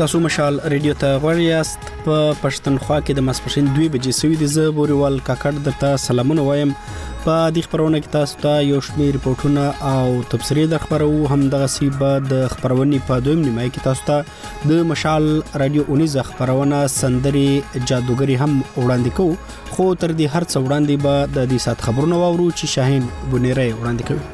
تاسو مشال ریډیو ته غوړیاست په پښتونخوا کې د ماسپښین 2 بجې سوي د زبوريوال کاکړ درته سلامونه وایم. په دې خبرونه کې تاسو ته یو شمېر ریپورتونه او تبصرې د خبرو هم دغه سیبه د خبرونې په دویم نیمه کې تاسو ته د مشال رادیو 19 خبرونه سندري جادوګری هم وړاندې کوو. خو تر دې هر څه وړاندې به د دې سات خبرونه واورو چې شاهین بنيري وړاندې کوي.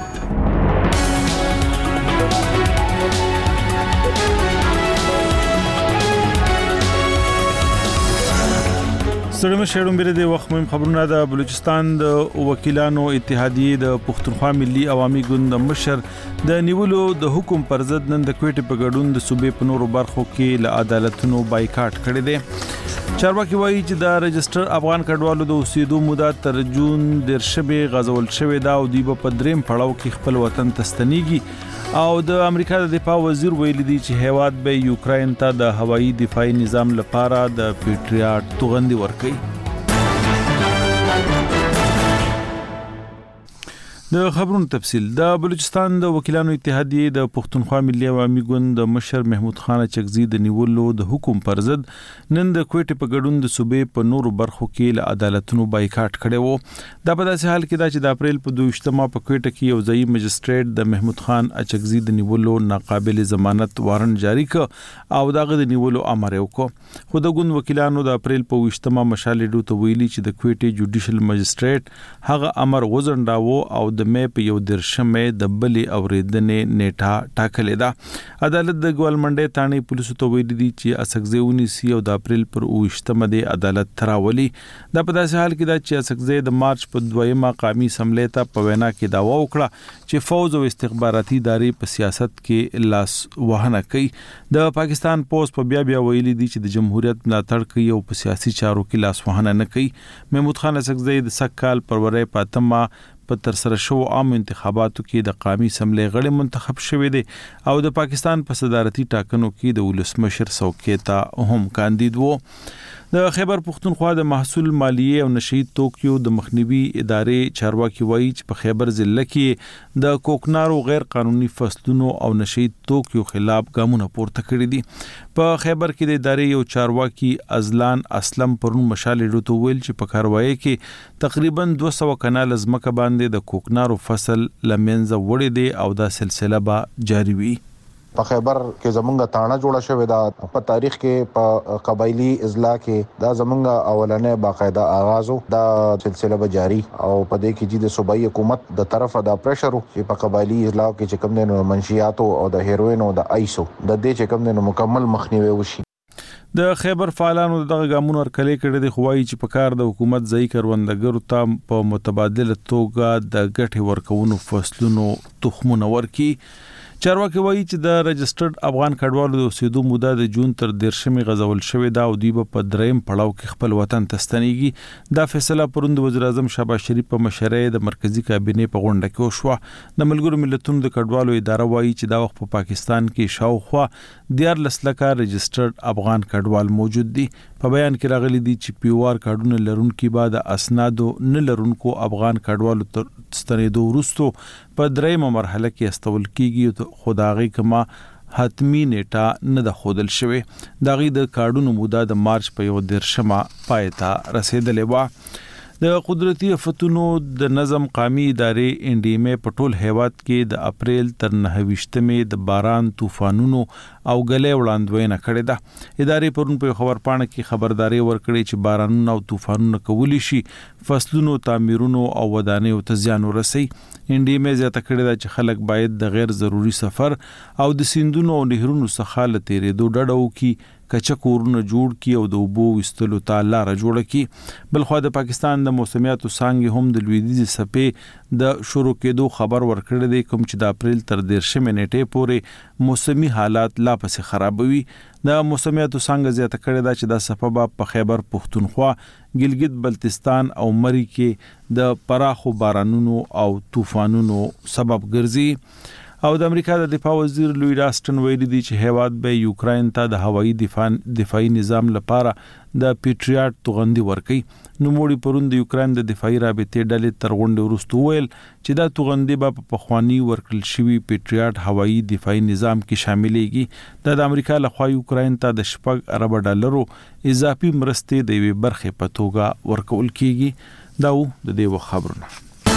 سلام شهرون بیر د وخت مهم خبرونه د بلوچستان د وکیلانو اتحادیه د پښتونخوا ملي عوامي ګوند مشر د نیولو د حکم پر ضد نن د کوټې په ګډون د صوبې په نورو برخو کې له عدالتونو بایکاټ کړی دی. چارواکي وایي چې د رجستر افغان کډوالو د اوسېدو موده تر جون 10 غزول شوې ده او دوی په دریم پړاو کې خپل وطن ته ستنېږي. او د امریکا د دفاع وزیر ویلي دی چې هیواد به یوکرين ته د هوایي دفاعي نظام لپاره د پیټریاټ توغندي ورکړي. د خبرونو تفصیل. د بلوچستان د وکیلانو اتحادیه د پښتونخوا ملي عوامي ګوند د مشر محمود خان چکزي د نیولو د حکم پر ضد نن د کوټې په ګډون د صوبې په نورو برخو کې له عدالتونو بایکاټ کړي وو. دا په داسې حال کې دا چې د اپریل په 22مه په کوټه کې یو ځای مجستریټ د محمود خان چکزي د نیولو ناقابل ضمانت وارنټ جاری ک او دغه د نیولو امر وکړ. خو د ګوند وکیلانو د اپریل په 22مه مشالې ته ویلي چې د کوټې جوډیشل مجستریټ هغه امر وزنډاوو او د مې په یو درشمه د بلې اوریدنې نیټه ټاکلې ده. عدالت د ګوالمنډي تانی پولیسو ته ویلي دي چې اسکزيونی سی او د اپریل پر 22مه د عدالت تراولي. دا په داسې حال کې ده چې اسکزي د مارچ په 2مه قومي اسمبلی ته په وینا کې داوا وکړه چې فوج او استخباراتي ادارې په سیاست کې لاس وهنه کوي. د پاکستان پوسټ په بیا ویلي دي چې د جمهوریت ملاتړ کوي او په سیاسي چارو کې لاس وهنه نه کوي. محمود خان اسکزي د سکهال پرورې پاتمه په تر سره شو عام انتخاباتو کې د قومي اسمبلی غړي منتخب شوی دی او د پاکستان په صدارتي ټاکنو کې د ولسمشر څوکۍ ته هم کاندید وو. د خیبر پښتونخوا د محصول مالیه او نشي توکیو د مخنیوي ادارې چارواکي وایي چې په خیبر ضلع کې د کوکنارو غیر قانوني فصلونو او نشي توکیو خلاف ګامونه پورته کړی دي. په خیبر کې د ادارې یو چارواکي ازلان اسلم پرون مشالې ډوته ویل چې په کاروایی کې تقریبا 200 کنال ځمکه باندې د کوکنارو فصل لمنځه وړي دي او دا سلسله به جاری وي. په خیبر کې زمونږه تاڼه جوړه شوې ده. په تاریخ کې په قبایلی اضلاع کې دا زمونږه اولنې باقاعده آغازو دا سلسله به جاری او په دې کې چې د صوبایي حکومت د طرفه دا پریشر چې په قبایلی اضلاع کې چې کوم دنو منشیاتو او د هیروین او د ایسو د دې چې کوم دنو مکمل مخنیوي وشي. د خیبر فعالانو دغه ګامونو ورکلې کړي د خوایي چې په کار د حکومت ځای کروندګرو ته په متبادله توګه د ګټې ورکونو فصلونو تخمونه ورکي. چارواکي وایي چې د رجسترډ افغان کډوالو د اوسېدو موده د جون تر 10 غزول شوې ده او دوی په دریم پړاو کې خپل وطن ته ستنېږي. دا فیصله پرون د وزیر اعظم شهباز شریف په مشرۍ د مرکزی کابینې په غونډه کې وشوه. د ملګرو ملتونو د کډوالو اداره وایي چې دا وخت په پاکستان کې شاوخوا 14 لکه رجسترډ افغان کډوال موجود دي. په بیان کې راغلي دي چې پیوار کارډونه لرونکو بعد اسنادو نه لرونکو افغان کډوالو تر ستنېدو وروسته په دریمه مرحله کې استول کیږي. خداغي کما حتمی نیټه نه د خودل شوی. داغي د کارډونو موده د مارچ په 10مه پایته رسیدلې و. د قدرتي آفتونو د نظم قومي ادارې انډیمه په ټول هیواد کې د اپریل تر 29مه د باران طوفانونو او غلې وړاندوینه کړې ده. ادارې پرون په خبرپاڼه کې خبرداري ورکړې چې بارانونه او طوفانونه کولی شي فصلونو تعمیرونو او ودانیو ته زیان ورسي. انډیمه زیاته کړې ده چې خلک باید د غیر ضروري سفر او د سیندونو او نهرونو څخه لتهرې دوه ډډو کې کچا کورونه جوړ کی او د اوبو وستلو ته لار جوړ کی. بلخو د پاکستان د موسمیاتو څانګې هم د لویدیځ سپې د شروع کېدو خبر ورکړی دی کوم چې د اپریل تر 10 نیټې پورې موسمي حالات لا پسې خرابوي. د موسمیاتو څنګه زیاته کړی دا چې د سبب په خیبر پښتونخوا ګلګت بلتستان او مری کې د پراخو بارانونو او طوفانونو سبب ګرځي. او د امریکا د دفاع وزیر لوی راستن ویلي دی چې هیواد به یوکرين ته د هوایي دفاعي نظام لپاره د پیټریاټ توغندي ورکړي. نو موړي پرون د یوکرين د دفاعي رابطې ډلې تر غونډې وروسته ویل چې دا توغندي به په خواني ورکړل شوی پیټریاټ هوایي دفاعي نظام کې شاملېږي. د امریکا لخوا یوکرين ته د $6 ارب اضافي مرستې د یوې برخې په توګه ورکول کیږي. دا د دې خبرونه.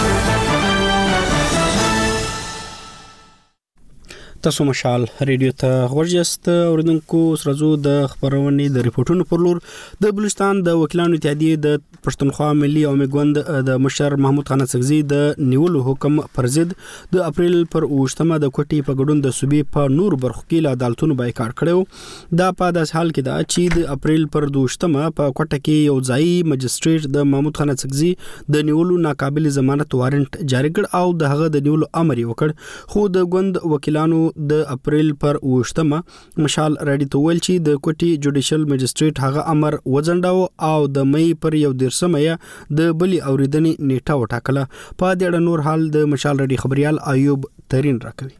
تاسو مشال ریډیو ته ورجست اوردونکو سرزو د خبرونې د ریپورتونو پر لور د بلوچستان د وکیلانو اتحادیې د پښتونخوا ملي او میګوند د مشر محمود خان سکزي د نیولو حکم پر ضد د اپریل پر 8مه د کوټي په ګډون د صوبې په نور برخو کې له عدالتونو بایکاټ کړو. دا په داس حال کې دا چې د اپریل پر 8مه په کوټه کې یو ځایي مجستریټ د محمود خان سکزي د نیولو ناقابل ضمانت وارنټ جاری کړ او د هغه د نیولو امر وکړ. خو د ګوند وکیلانو د اپریل پر 8مه مشال راډیو ته ویل چې د کوټي جوډیشل مجستریټ هغه امر وځنډاو او د مې پر 10مه د بلی اوریدنې نیټه وټاکله. په دې اړه نور حال د مشال راډیو خبريال ایوب ترين راکوي.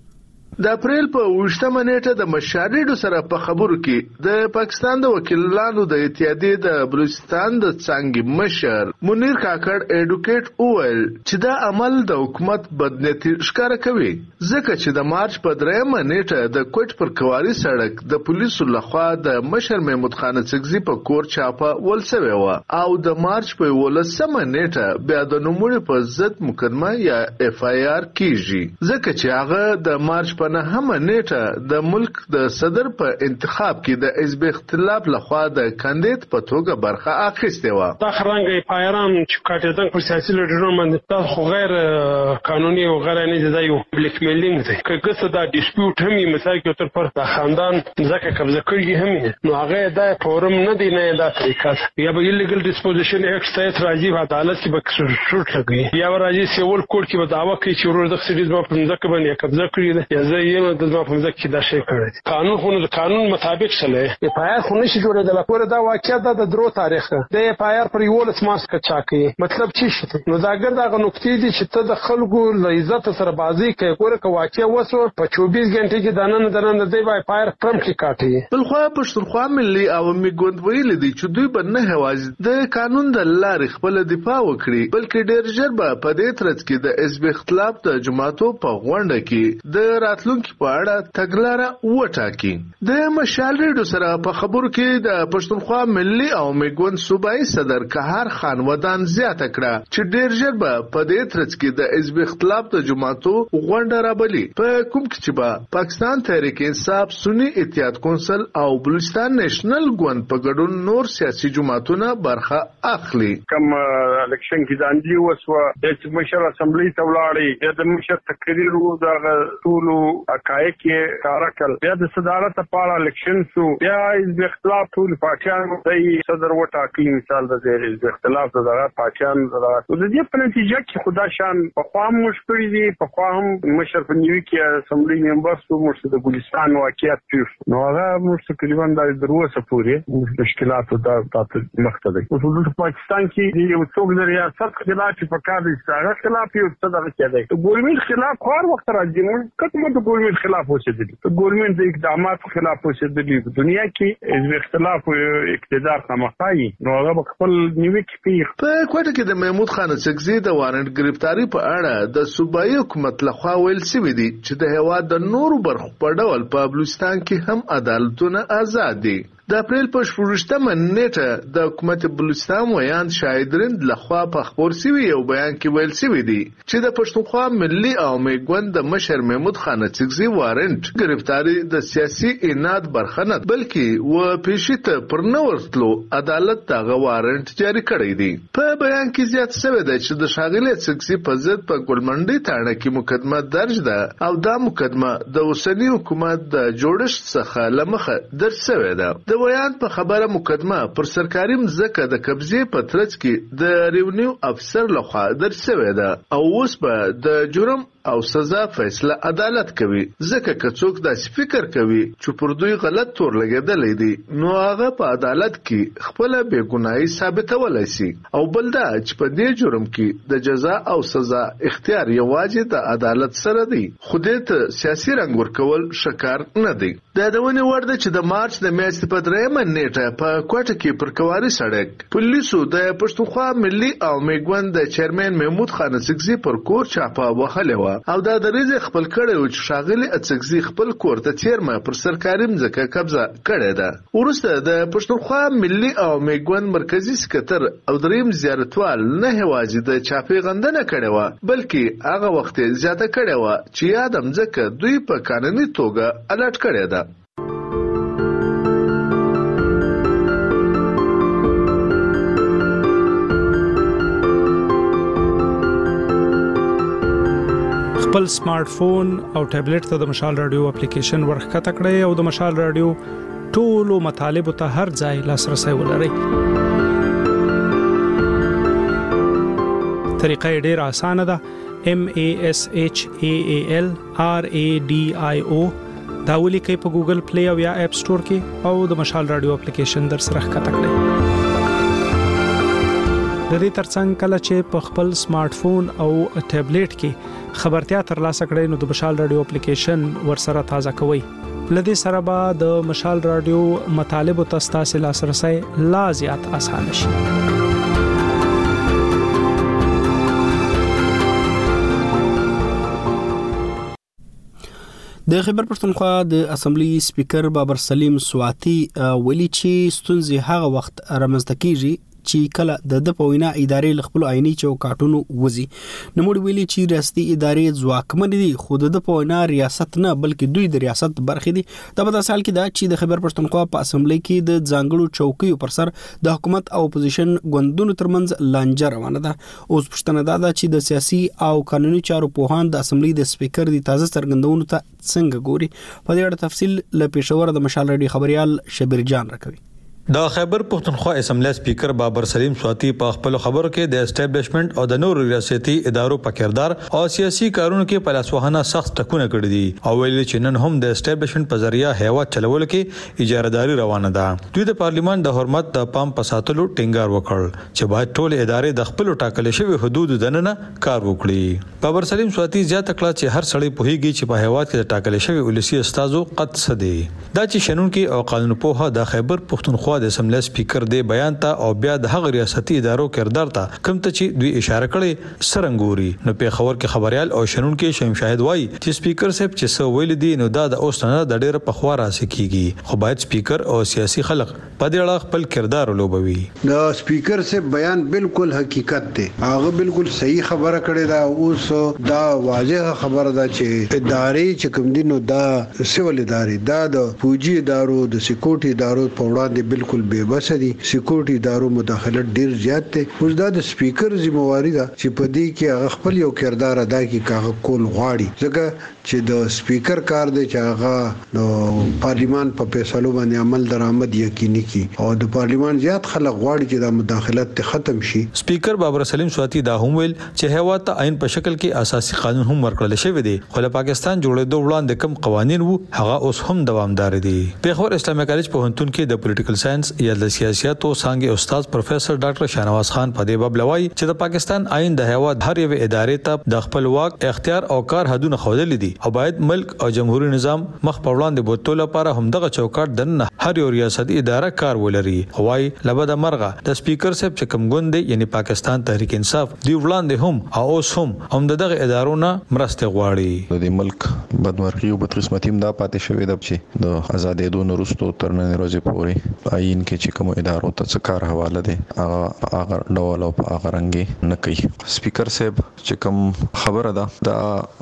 د اپریل په 8مه نیټه د مشارېډو سره په خبرو کې د پاکستان د وکیلانو د اتحادیې د بلوچستان د څنګه مشر منیر کاکړ اډوکیټ اویل چې دا عمل د حکومت بدنیتی ښکارا کوي ځکه چې د مارچ په 3مه نیټه د کوټ پر کواري سړک د پولیسو لخوا د مشر محمود خان سکزي په کور چاپه ولسوي و او د مارچ په 18مه نیټه بیا د نوموړي په ضد مقدمه یا اف آی آر کیږي ځکه چې هغه د مارچ په 9مه نیټه د ملک د صدر په انتخاب کې د حزب اختلاف لخوا د کاندید په توګه برخه اخیسته و. دا خرانګي پایران چې کاټیدان پر سیاسي لیډرونو باندې تاسو غیر قانوني او غیر نه دی یو بلیک میلینګ دی. کله دا ډیسپیوټ هم مثال کې تر پر د خاندان ځکه قبضه کړی هم نو هغه دا فورم نه دی نه دا طریقه یا به ایلیګل ډیسپوزیشن ایکټ ته راځي عدالت کې به شروط لګي یا راځي سیول کوډ کې به دعوا کوي چې ورور د سړي په ځکه باندې قبضه کړی دی یا یو د ځما په ځکه چې دا شی کړی قانون خو د قانون مطابق چلے اف آی آر خو نشي جوړېدل. پوره دا واقعیا د درو تاریخ د اف آی آر پر 11 مارچ کې چا کوي مطلب چی شته نو دا ګر دا نقطې دي چې ته د خلکو له عزت سره بازی کوي. پوره که واقعیا وسو په 24 غنټې کې دانه د دی اف آی آر کم کې کاټي. بلخوا پښتونخوا ملي عوامي ګوند ویل دي چې دوی به نه هوازي د قانون د لارې خپل دفاع وکړي بلکې ډېر ژر به په دې ترڅ کې د حزب اختلاف د جماعتو په غونډه کې د راتلونکو په اړه تګلاره وټاکي. د مشال ریډیو سره په خبرو کې د پښتونخوا ملي او میګوند صوبایي صدر قهر خان ودان زیاته کړه چې ډېر ژر به په دې ترڅ کې د حزب اختلاف د جماعتو غونډه رابلي په کوم کې چې به پاکستان تحریک انصاف سنی اتحاد کونسل او بلوچستان نېشنل ګوند په ګډون نور سیاسي جماعتونه برخه اخلي. کوم الیکشن کې ځانځي وسو د مشر اسمبلی ته ولاړی د مشر تقریر وو د ټولو حقایق کې کارکل بیا د صدارت لپاره الیکشن شو بیا حزب اختلاف ټول پاکستان د صدر وټاکي مثال د حزب اختلاف د پاکستان د دې په نتیجه کې خدا شان په خام مشکل دي په خام مشر په نیوي کې اسمبلی ممبر سو مرشد د ګلستان واقعیت پیښ نو هغه مرشد تقریبا د دروسه پورې مشکلات د مخته دي. اوس د پاکستان کې یو څوک د ریاست خلاف په کار دي هغه خلاف یو څه د کېدای ګورمنټ خلاف هر وخت راځي نو کله د ګورمنټ خلاف اوسېدلی د ګورمنټ د اقدامات خلاف اوسېدلی په دنیا کې حزب اختلاف او اقتدار خامخایي نو هغه خپل نیوي کې په کوټه کې د محمود خان سکزي د وارنټ گرفتاری په اړه د صوبایي حکومت لخوا ویل شوی دی چې د هوا د نورو برخو په ډول په بلوچستان کې هم عدالتونه آزاد دي. د اپریل په 14مه نیټه د حکومت بلوچستان ویان شاهدرند لخوا په خبر سوي یو بیان کې ویل سوي دي چې د پښتونخوا ملي او میګوند د مشر محمود خان سکزي وارنټ گرفتاری د سیاسي اناد برخه نه بلکې و پیښیته پر نورتلو عدالت دغه وارنټ جاری کړی دی. په بیان کې زیات شوی دی چې د شاغلي سکزي په ضد په ګلمنډي تاړه کې مقدمه درج ده او دا مقدمه د اوسنی حکومت د جوړښت څخه لمخه درج شوی ده. د بیان په خبره مقدمه پر سرکاري مځکه د قبضې په ترڅ کې د ریونیو افسر لخوا درج شوی ده او اوس به د جرم او سزا فیصله عدالت کوي. ځکه که څوک داسې فکر کوي چې پر دوی غلط تور لګېدلی دی نو هغه په عدالت کې خپله بېګناهي ثابتولی سي. او بل دا چې په دې جرم کې د جزا او سزا اختیار یوازې د عدالت سره دی، خو دې ته سیاسي رنګ ورکول ښه کار نه دی. د یادونې وړ ده چې د مارچ د میاشتې په 3 نیټه په کوټه کې پر کواري سړک پولیسو د پښتونخوا ملي او میګوند د چیرمن محمود خان اڅکزي پر کور چاپه وهلې وه او دا دریځ خپل کړی و چې ښاغلي اڅکزي خپل کور ته څیرمه پر سرکاري مځکه قبضه کړې ده. وروسته د پښتونخوا ملي او میګوند مرکزي سکتر او دریم زیارتوال نه یوازې د چاپې غندنه کړې وه بلکې هغه وخت یې زیاته کړې وه چې یاده مځکه دوی په قانوني توګه الټ کړې ده. خپل سمارټ فون او ټابلیټ ته د مشال رادیو اپلیکیشن ورخکته کړئ او د مشال رادیو ټولو مطالبه ته هر ځای لاسرسي ولرئ. طریقه ډیره اسانه ده. MASHAAL RADIO دا ولیکئ په ګوګل پلی او یا اپ سٹور کې او د مشال رادیو اپلیکیشن در سره ښکته کړئ. د دې ترڅنګ کله چې په خپل سمارټ فون او ټابلیټ کې خبرتیا ترلاسه کړئ نو د مشال رادیو اپلیکیشن ورسره تازه کوئ. لدې سره به د مشال رادیو مطالبه تاسو لاسرسي لا زیات اسانه شي. د خیبر پښتونخوا د اسمبلی سپیکر بابر سلیم سواتی ویلي چې ستونزې هغه وخت رامنځته کیږي چې کله د پوینا ادارې خپل عیني چوکاټونو وزي. نو موږ ویلي چې ریاستي ادارې ځواکمن دي خو د پوینا ریاست نه بلکې دوی د ریاست برخې دي. دا په سال کې دا چې د خیبر پښتونخوا په اسمبلی کې د ځانګړو چوکیو پر سر د حکومت او اپوزیشن ګوندونو ترمنځ لانجه روانه ده. اوس پښتنه دا چې د سیاسي او قانوني چارو پوهان د اسمبلی د سپیکر د تازه څرګندونو ته څنګه ګوري. په دې اړه تفصیل له پېښور د مشال رادیو خبريال شبیر جان راکوي. د خیبر پښتونخوا اسمبلی سپیکر بابر سلیم سواتی په خپل خبرو کې د اسټابلیشمنت او د نور ریاستي ادارو په کردار او سیاسي کارونو کې په لاسوهانه سخت ټکونه کړی دي او ویلي چې نن هم د اسټابلیشمنت په ذریعہ هیواد چلول کې اجارهداري روانه ده. دوی د پارلیمان د حرمت د پام په ساتلو ټینګار وکړ چې باید ټول ادارې د خپل ټاکل شوی حدود دننه کار وکړي. بابر سلیم سواتی زیاته کړه چې هر سړی پوهیږي چې په هیواد کې د ټاکل شوی ولسی استادو قد څه دي. دا چې شنونکو او قانون پوهه د خیبر پښتونخوا د اسمبلی سپیکر دی بیان ته او بیا د هغه ریاستي ادارو کردار ته کوم ته چې دوی اشاره کړي سرنګوري. نو په خبر کې خبريال او شنونکو شیم شاهد وای چې سپیکر صاحب چې سو ویل دي نو دا د اوس نه د ډېر په خوا راسکیږي خو باید سپیکر او سیاسي خلک په دې اړه خپل کردار لوبوي. دا سپیکر صاحب بیان بالکل حقیقت دی. هغه بالکل صحیح خبره کړې ده. اوس دا واضح خبره ده چې ادارې چې کوم دي نو دا سیول ادارې دا د فوجي ادارو د سکیورټي ادارو په وړاندې بالکل بے بس دي. سکیورټي ادارو مداخلت ډیر زیات دی. اوس دا د سپیکر ذمہواری ده چې په دې کې هغه خپل یو کردار ادا کړي کاغه کول غواړي. ځکه چې د سپیکر کار دی چې هغه د پارلیمان په فیصلو باندې عمل درآمد یقیني کړي او د پارلیمان زیات خلک غواړي چې دا مداخلت ختم شي. سپیکر بابر سلیم سواتی دا هم ویل چې هیواد ته عین په شکل کې اساسي قانون هم ورکړل شوی دی خو له پاکستان جوړېدو وړاندې کوم قوانين وو هغه اوس هم دوامدار دي. پیښور اسلامي کالج په هنتون کې د پولیټیکل ساينس یا د سیاست او څنګه استاد پروفیسور ډاکټر شاهنواز خان په دې باب لوي چې د پاکستان عین د هیواد هر یو ادارې ته د خپل واک اختیار او کار حدونه خوذل دي او باید ملک او جمهوریت نظام مخ په وړاندې بوتلو لپاره هم دغه چوکاټ دنه هر یو ریاستي اداره کار ولري. هواي لبد مرغه د سپیکر صاحب چې کوم ګوند یعنی پاکستان تحریک انصاف دی وړاندې هم او اوس هم دغه ادارو نه مرسته غواړي. د ملک بدمرغي او بدقسمتي دا پاتې شوې ده چې د آزادې دون وروسته تر نن ورځې پورې عین کې چې کوم ادارو ته څه کار حواله دي هغه ډول او هغه رنګي نه کوي. سپیکر صاحب چې کوم خبره ده دا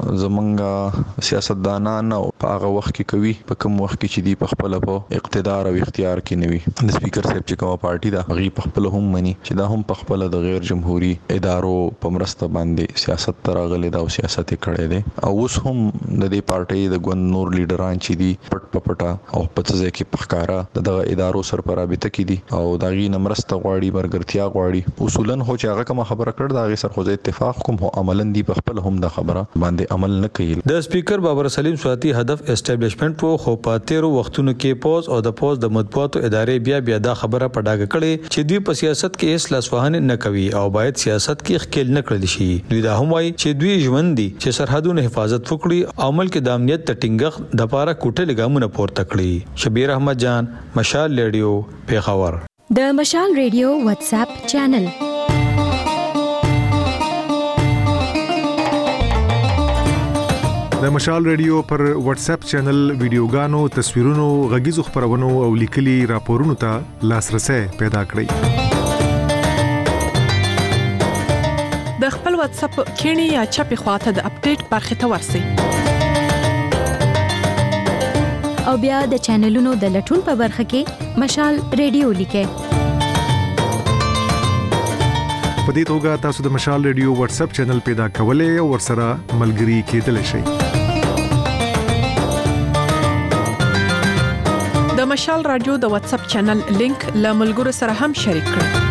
زمونږ سیاستدانان او هغه وخت کې کوي په کوم وخت کې چې دی په خپل په اقتدار او اختیار کې نوي. د سپیکر صاحب چې کومه پارټي ده هغه په خپل هم مني چې دا هم په خپل د غیر جمهوریت ادارو په مرسته باندې سیاست ترغلي دا او سیاست کړي دي او اوس هم د دې پارټي د ګوند نور لیډران چې دي پټ پټا او په ځای کې پخکارا دغه ادارو سر پرابطه کې دي او دا غي نمرسته غواړي مرګرتیا غواړي اصولا هو چې هغه کوم خبره کړ دا غي سر خو اتفاق کوم هو عملاً دی په خپل هم د خبره باندې عمل نه کوي. د سپیکر بابر سلیم سواتی هدف اسټابلیشمنت په خو پاتېرو وختونو کې پوز او د پوز د مطبوعاتو ادارې بیا دا خبره پډاګه کړي چې دوی په سیاست کې اصلاح سوهان نه کوي او باید سیاست کې خکل نه کړل شي. دوی دا هم وایي چې دوی ژوند دي چې سرحدونو حفاظت وکړي او ملک د امنیت ټینګښت د لپاره کوټه لګامونه پورته کړي. شبیر احمد جان، مشال ریډیو، پیښور. د مشال ریډیو واتس اپ چینل د مشال ریډیو پر واتس اپ چینل ویډیوګانو، تصویرونو، غږیزو خبرونو او لیکلي راپورونو ته لاسرسي پیدا کړئ. د خپل واتس اپ کینی یا چپی خواته د اپډیټ برخه ته ورسئ او بیا د چینلونو د لټون په برخه کې مشال ریډیو لیکئ. په دې توګه تاسو د مشال ریډیو واتس اپ چینل پیدا کولای او ورسره ملګري کېدلی شئ. د مشال رادیو د واتس اپ چینل لینک له ملګرو سره هم شریک کړئ.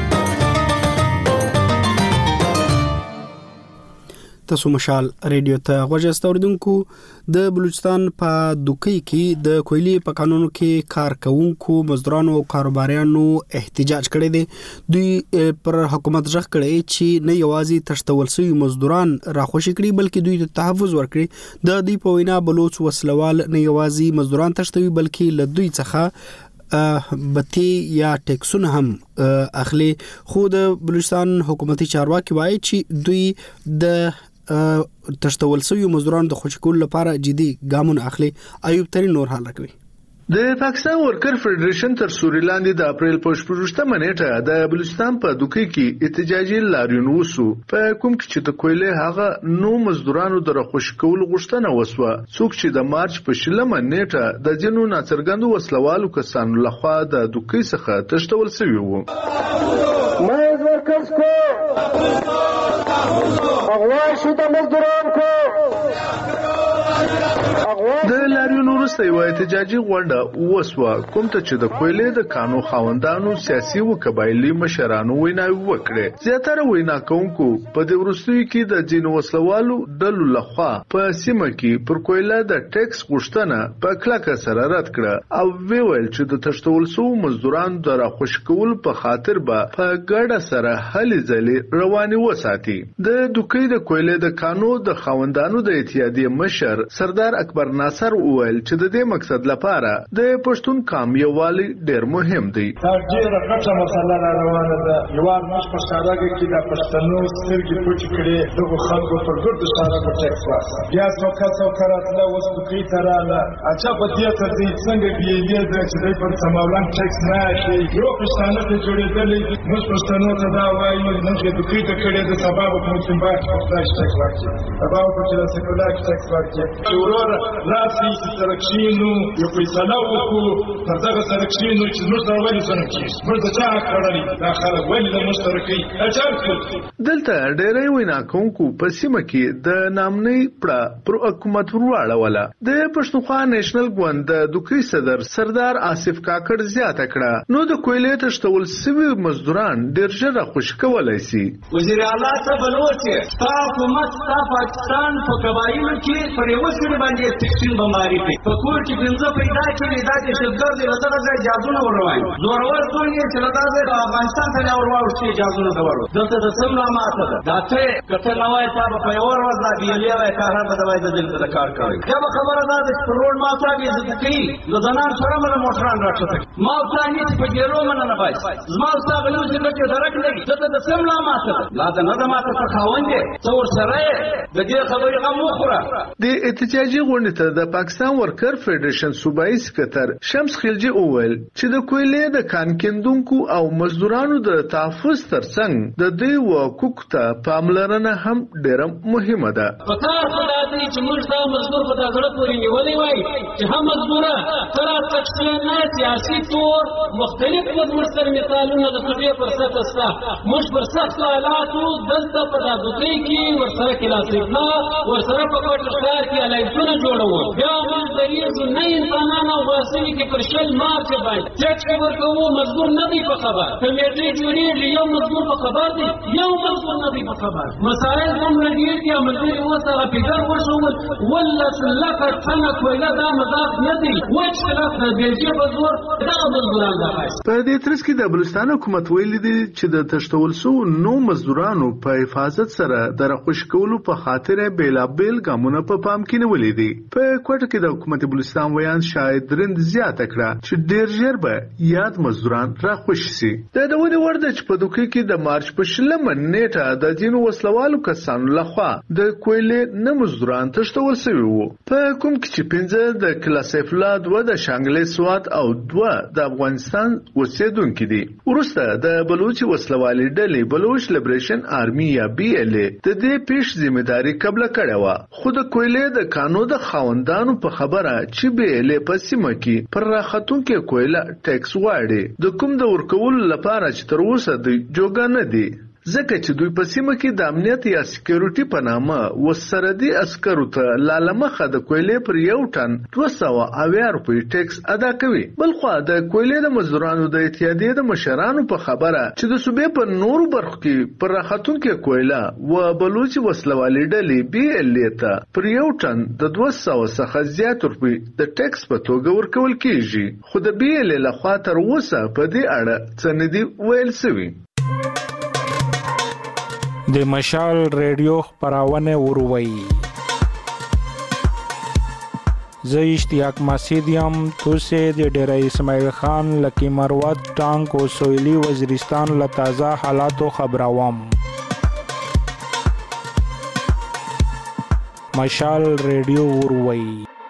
تاسو مشال ریډیو ته غوږ اوریدونکو. د بلوچستان په دوکۍ کې د کویلي په قانونو کې کارکونکو مزدورانو او کاروباریانو احتجاج کړی دی. دوی پر حکومت ځخ کړی چې نه یوازې تشتول شوی مزدوران راخوشي کړي بلکې دوی ته تحفظ ورکړي. د دوی په وینا بلوچ وسلوال نه یوازې مزدوران تشتوي بلکې له دوی څخه بتی یا ټیکسونه هم اخلي. خو د بلوچستان حکومتي چارواکي وایي چې دوی د تشتول شوی مزدوران د خوشکول لپاره جدي ګامونه اخلي. ایوب ترين نور حال کوي. د پاکستان ورکر فدریشن تر سوري لاندې د اپریل په 14 نیټه د بلوچستان په دوکۍ کې احتجاجي لاریون وسو. په کوم کې چې د کویلې هغه نو مزدورانو د خوشکول غوښتنه وسوه څوک چې د مارچ په 16 نیټه د جنو ناڅرګندو وسلوالو کسانو لخوا د دوکۍ څخه تشتول شوی وو. مېز ورکرز کو اغوا شو د مزدوران کو د لاریون وروسته یو احتجاجي غونډه وسوه کوم ته چې د کویلې د قانون خاوندانو سیاسي او قبایلی مشرانو ویناوي وکړي. زیاتره وینا کوونکو په دې وروستیو کې د جنو وسلوالو ډلو لخوا په سیمه کې پر کویله د ټیکس غوښتنه په کلکه سره رد کړه او ویل چې د تشتول شو مزدورانو د راخوشکول په خاطر به په ګډه سره هلې ځلې رواني وساتي. د دوکۍ د کویلې د قانون د خاوندانو د اتحادیې مشر سردار اکبر ناصر وویل چې د دې مقصد لپاره د پښتون قوم یووالي ډېر مهم دی. دا ډېره غټه مسله روانه ده. یوار موږ په سړک کې د پښتنو سترګې پټې کړې دغه خلکو پر ګرد سړک ټیکس واسه بیا څوک راتله اوس دوکۍ ته راله اچھا په دې ته دې څنګه بیې ده چې دوی پر سماولان ټیکس نه اخلي. یو پښتانه ته جوړېدلی موږ پښتنو ته دا وایو موږ دوکۍ ته کړې د سبا په مسلمان کې ټیکس ورکړي سبا په چې سکولار ټیکس ورکړي ورور راسي چې سرکشینو یو فیصله وکړو تر دغه سرکشینو چې موږ سره ولې څنګه کیږي موږ ته چا کړی دا خلک ولې د مشترکي اچار دلته ډېرې وینا کوونکو په سیمه کې د نامنۍ پړه پر حکومت ورواړوله. د پښتونخوا نېشنل ګوند د دوکۍ صدر سردار آصف کاکړ زیاته کړه نو د کویلې تشتول شوي مزدوران ډېر ژر خوشی کولای شي. وزیر اعلی ته بلوچ تا حکومت تا پاکستان په قبایلو کې پر یو څه باندې تقسیم بماری په کور کې بنځه پیدا کړي دا چې شګر دی لته د جازونه وروای زورور ټولې چې لته د افغانستان ته ورواو چې جازونه دورو دلته د سم نامه ده دا ته کته نوای صاحب په یو ورځ دا بیلیا وای کار به دوای د دل د کار کوي دا خبره ده چې روډ ما صاحب عزت کوي د زنان سره مله موټران راځي ما ثاني په ګیرو منه نه پای زما صاحب نو چې دغه درک لګي دلته د سم نامه ده لا د نه ماته خاوندې څور سره د دې خبرې غو مخره. د احتجاجي غونډې ته د پاکستان ورکر فدریشن صوبایي سکرټر شمس خلجی اوویل چې د کویلې د کان کیندونکو او مزدورانو د تحفظ ترڅنګ د دوی حقوقو ته پاملرنه هم ډېره مهمه ده. پکار خدای دې چې موږ دا مزدور په دغه پورې نیولې وای چې هم مزدوره تر تکشنه سیاسي تور مختلف مزدور مثالونه د دې فرصت استا موږ پر سخت حالاتو دلته په دغه کې ورسره کلاسیک ورسره په کوټه ښار کې الایتونه جوړو بیا موږ د پوهیږو نه انسانان او غواسني کې پر شل مارچ باندې ټیکس ورکوو مزدور نه دی په خبر کمیټې جوړېږي یو مزدور په خبر دی یو مزدور نه دی په خبر مسائل هم لګېږي چې مزدور وسره فکر وشول ولا لکه څنګه کویله دا مذاق نه دی وچ خلاف د بلجیه په زور دغه مزدوران دا پاس په دې ترڅ کې د بلوچستان حکومت ویلي دی چې د تشتول سو نو مزدورانو په حفاظت سره د راخوش کولو په خاطر بیلابل ګامونه په پام کې نیولې دي په کوټه کې د حکومت بلوچستان ویان شاید درند زیاته کړه چې ډیر ژر به یاد مزدوران راخوش شي د دوی ورده چې په دوکې کې د مارچ په شلمه نیټه د ځینو وسلوالو کسانو لخوا د کویلې نه مزدوران تشتول شوي وو په کوم کې چې 15 د کلاسیف لاد و د شانګلې سوات او 2 د افغانستان اوسیدونکو دي ورسته د بلوچ وسلوالي ډلې بلوچ لیبریشن آرمي یا BLA د دې پیش ځمېداري قبل کړې و خو د کویلې د قانون د خاوندانو په خبره چې BLA په سیمه کې پر راختونکو کویله ټیکس واړي د کوم د ورکول لپاره چې تر اوسه د جوګا نه دي ځکه چې دوی په سیمه کې د امنیت یا سکیورټي په نامه وسردي عسکرو ته لالمخه د کویلې پر یو ټن 280 روپۍ ټیکس ادا کوي بلخو د کویلې د مزدورانو د اتحادیې د مشرانو په خبره چې د صوبې په نورو برخو کې پر راختونکو کویله و بلوچ وسلوالي ډلې BLA ته پر یو ټن د 200 څخه زیات روپۍ د ټیکس په توګه ورکول کیږي خو د BLA لخوا تر اوسه په دې اړه څه نه دی ویل شوی د مشال ریډیو خبرونه وروي زه اشتیاق مسیدیم توسه د ډیرای اسماعیل خان لکی مروت ټانک او سویلی وزیرستان له تازه حالاتو خبروم مشال ریډیو وروي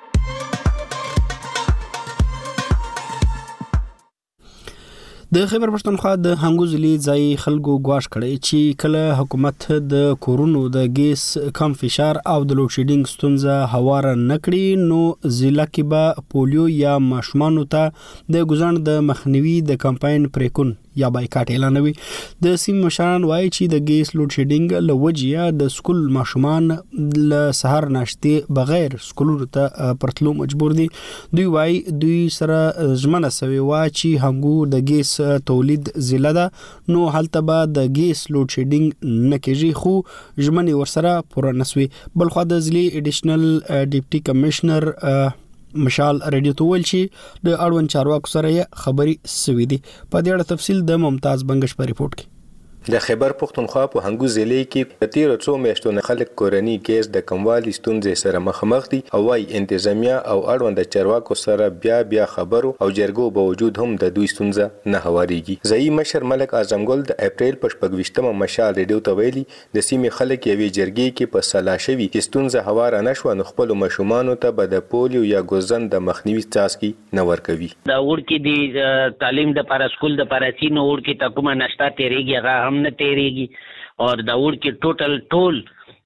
د خیبر پښتونخوا د هنګو ضلع ځای خلکو ګواښ کړي چې کله حکومت د کورونو د ګیس کم فشار او د لوډ شیډینګ ستونزه هواره نکړي نو ضلع کې به پولیو یا ماشومان ته د ګزن د مخنیوي د کمپاین پریکون یا بایکاټ اعلانوي د سیم مشران وایي چې د ګیس لوډ شیډینګ لوجیا د سکول ماشومان له سحر ناشته بغیر سکولونو ته پرتلو مجبور دي دوی وایي دوی سره ژمنه سوي وا چې هنګو د ګیس تولید ضلع ده نو هلته به د ګیس لوډ شیډینګ نه کېږي خو ژمنې ورسره پوره نسوي بلخو د ضلع اډیشنل ډیپټي کمشنر مشال ریډیو ته ویل چې د اړوند چارواکو سره خبري سوي دي په دې اړه تفصیل د ممتاز بنگش په ریپورت کې د خیبر پښتونخوا په هنګو ضلع کې په تیر څو میاشتو نه خلک کورنۍ ګیس د کموالي ستونزې سره مخامخ دي او وايي انتظامیه او اړوند چارواکو سره بیا خبرو او جرګو باوجود هم د دوی ستونزه نه هواريږي ځای مشر ملک اعظم ګل د اپریل په 28مه مشال ریډیو ته ویلي د سیمې خلک یوې جرګې کې په سلا شوي چې ستونزه هواره نشو نو خپل ماشومان ته به د پولیو یا ګوزن د مخنیوي څاڅکي نه ورکوي دا وړ کې د تعلیم د پر سکول د پراتینو وړ کې تکومه نشتا تیریږي هغه هم نه تیریږي اور دا وړ کې ټول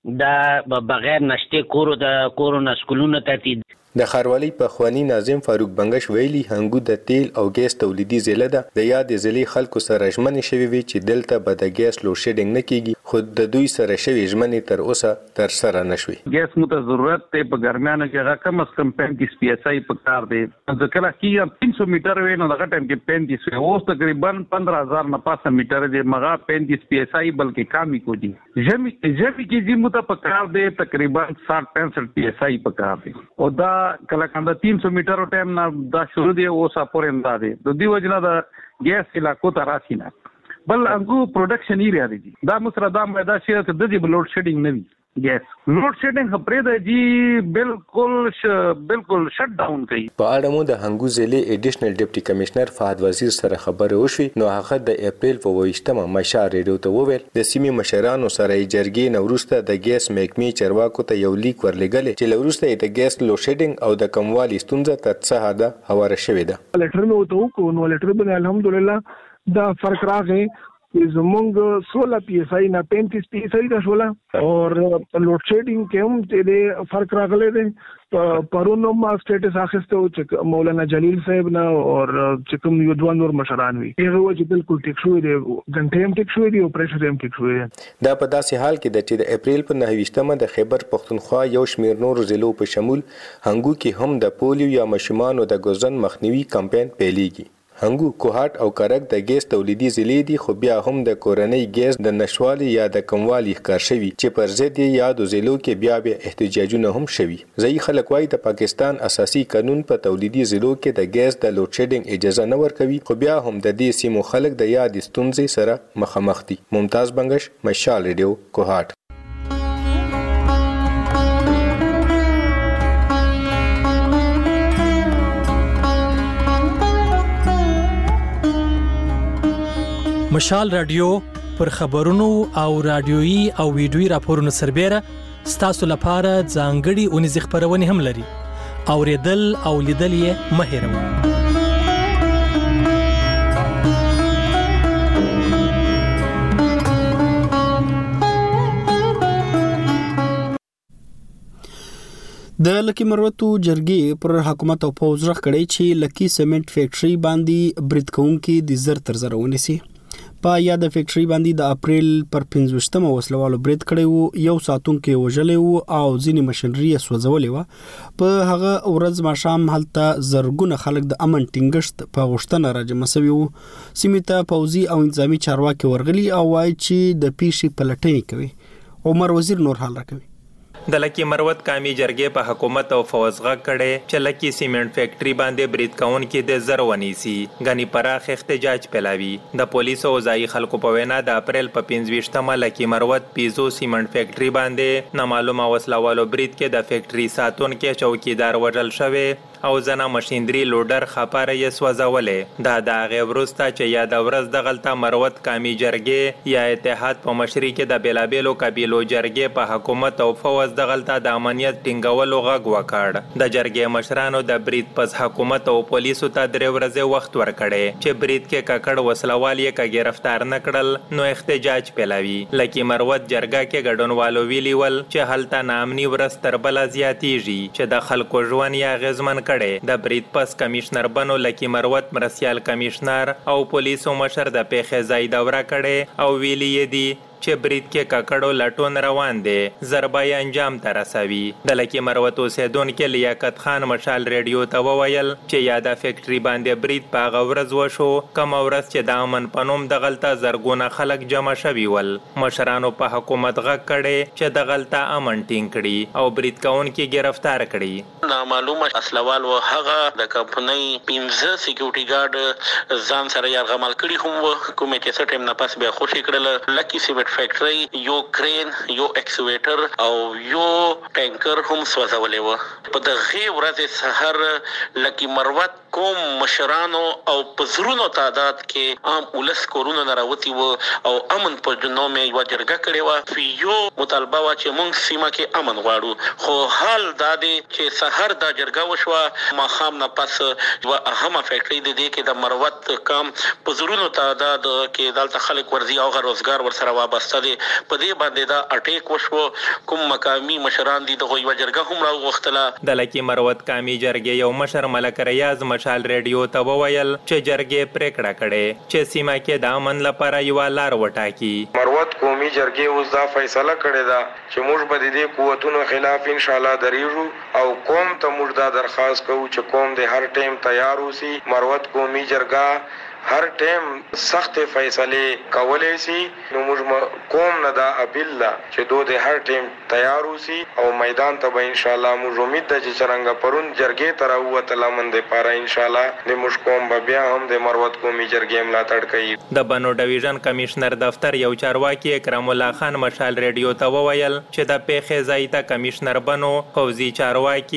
دا بغیر نشته کورونا سکولونو ته د خاروالۍ په خوانی ناظم فاروق بنگش ویلي هنګو د تیل او ګیس تولیدي ضلع ده د یاد ضلع خلکو سره ژمنې شوي وي چې دلته به د ګیس لوډ شیډینګ نه کیږي خو د دوی سره شوي ژمنې تر اوسه تر سره نشوي ګیس مو ته ضرورت ته په ګرمیانو کې هغه کم از کم 35 PSI په کار دی ځکه چې 300 میټر وینو دغه ټایم کې 35 اوس تقریبا 15000 نه پاسه میټر دی مغه 35 PSI بلکې کمی کو دي جمی کې جی مو ته په کار دی تقریبا 60-65 PSI په کار دی او دا کله کنده 300 میټر ټایم نه دا شروع دی او سپورند دی د دې وجنه د ګیس علاقو ته راشي نه بل انګو پروډکشن ایریا دی دا مسره دا مېدا شي چې د دې لوډ شیډینګ نه وي ګیس لوډ شیډینګ خبره ده جی بالکل شټ ډاون کوي په اړه مو د هنګو ضلع اډیشنل ډیپټي کمشنر فهد وزیر سره خبرې وشوي نو هغه د اپریل په 28مه مشال ریډیو ته وویل د سیمې مشرانو سره جرګې نوروسته د ګیس محکمې چارواکو ته یو لیک ورلګل چې لوروسته د ګیس لوډ شیډینګ او د کموالي ستونزه تر څه حد هواره شوې ده لیټر مې وته کو نو لیټر باندې الحمدلله دا فرق راغی زمونږ 16 PSI نه 35 PSI دا شولا اور لوډ شیډینګ کې هم دې فرق راغلی دی پرونو ما سټیټس اخیسته او چې مولانا جلیل صاحب نه اور چې کوم یو دوه نور مشران وي هغه چې بالکل ټیک شوی دی غنټه هم ټیک شوی دی او پریشر هم ټیک شوی دی. دا په داسې حال کې چې د اپریل په 29مه د خیبر پختونخوا یو شمیر نور ضلعو په شمول هنګو کې هم د پولیو یا ماشومانو د ګوزن مخنیوي کمپاین پیلیږي. هنګو کوهات او کرک د ګیس تولیدي ضلع دي خو بیا هم د کورنۍ ګیس د نشوالي یا د کموالي ښکار شوي چې پر ضد یې یادو ضلعو کې بیا احتجاجونه هم شوي. ځایي خلک وایي د پاکستان اساسي قانون په تولیدي ضلعو کې د ګیس د لوډ شیډینګ اجازه نه ورکوي خو بیا هم د دې سیمو خلک د یادې ستونزې سره مخامخ دي. ممتاز بنگش، مشال ریډیو، کوهات. مشال رادیو پر خبرونو او رادیويي او ویډیويي راپورونو سربېره ستاسو لپاره ځانګړي اونیزې خبرونه هم لري. اوریدل او لیدل یې مه هېروئ. د لکی مروتو جرګې پر حکومت او پوز رخ کړي چې لکی سیمنټ فیکټري باندې برید کوونکي د زر تر زر ونیسي. په یاد فیکټري باندې د اپریل پر 15مه وسلوالو برید کړي وو، یو ساتونکو وژلې وو او ځینې مشنري سوځولې وو. په هغه ورځ ماښام هلته زرګونه خلک د امن ټینګښت په غوښتنه راجمع شوي وو. سیمې ته پوځي او انتظامی چارواکي ورغلي او وایي چې د پیښې پلټنې کوي. عمر وزیر نور حال راکوي. د لکی مروت قومي جرګې په حکومت او فوز غږ کړي چې لکی سیمنټ فیکټري باندې برید کوونکي د زر ونیسي. غني پراخ احتجاج پیلاوي. د پولیسو او ځایي خلکو په وینا د اپریل په 15مه لکی مروت پیزو سیمنټ فیکټري باندې نامعلومه وسلوالو برید کې د فیکټري ساتونکو چوکیدار وژل شوی او زنا ماشينري لوډر خپاره یې سوځولې. دا د هغه ورسته چې یا د ورځ د غلطه مروت قومي جرګې یا اتحاد په مشري کې د بیلابېلو قبیلو جرګې په حکومت او فوز د غلطه د امنیت ټینګولو غږ وکړ. د جرګې مشرانو د برید پس حکومت او پولیسو ته 3 ورځې وخت ورکړي چې برید کې ککړ وسلوال یې کا گرفتار نکړل نو احتجاج پیلاوي. لکی مروت جرګه کې ګډونوالو ویلي ول چې هلته نامني ورځ تر بل زیاتیږي چې د خلکو ژوند یا غزمن د برید پس کمشنر بنو لکی مروت مرسیال کمشنر او پولیسو مشر د پیښې ځای دوره کړي او ویلي دی چې برید کې ککړو لټون روان دي ضربای انجام ته رسوي. د لکی مروت اوسیدونکو لیاقت خان مشال ریډیو ته وویل چې یاده فیکټري باندې برید په غورز وشو کوم ورځ چې د امن پنوم د غلطه زرګونه خلک جمع شوي ول. مشرانو په حکومت غږ کړي چې د غلطه امن ټینګ کړي او برید کوونکي گرفتار کړي. نامعلومه اصلوال و هغه د کمپنۍ 15 سکیورټي ګارد ځان سره یرغمل کړي هم کومه چې سټیم نه پاس به خوشي کړل. لکی سیمنټ فیکټري یو کرین یو ایکسویټر او یو ټانکر هم سوځولې و. په دغه ورځ سحر لکی مروت کوم مشرانو او پزرونو تعداد کې عام ولس کورونه نراوتی و او امن په جنوم یو جرګه کړې و. یو مطالبه و چې مونږ سیمه کې امن غواړو خو حال دا دی چې سحر دا جرګه وشوه ماخام نه پس یو اهمه فیکټري د دې کې د مروت کم پزرونو تعداد کې دلته خلک ورزي او روزګار ورسره وابسته دي. په دې باندې دا اٹیک وشو. کوم مقامی مشران دي دغه یو جرګه هم راغوښتله. د لکی مروت قومي جرګې یو مشر ملک ریاض مشال ریډیو ته وویل چې جرګې پریکړه کړي چې سیمه کې د امن لپاره یو لار وټاکي. مروت قومي جرګې اوس دا فیصله کړې ده چې موږ به د دې قوتونو خلاف ان شاء الله دریږو او قوم ته موږ دا درخواست کوو چې قوم د هر ټیم تیار اوسي. مروت قومي جرګه هر ټیم سخت فیصله کولای شي نو موږ قوم نه دا اپیل ده چې دوی د هر ټیم تیار اوسي او میدان ته به ان شاء الله موږ امید ده چې څنګه پرون جرګې تر وته لمن د پاره ان شاء الله د موږ قوم به بیا هم د مروت قومي جرګې ملاتړ کوي. د بنو ډیویژن کمشنر دفتر یو چارواکي اکرام الله خان مشال ریډیو ته وویل چې د پیښې ځای ته کمشنر بنو فوزي چارواکي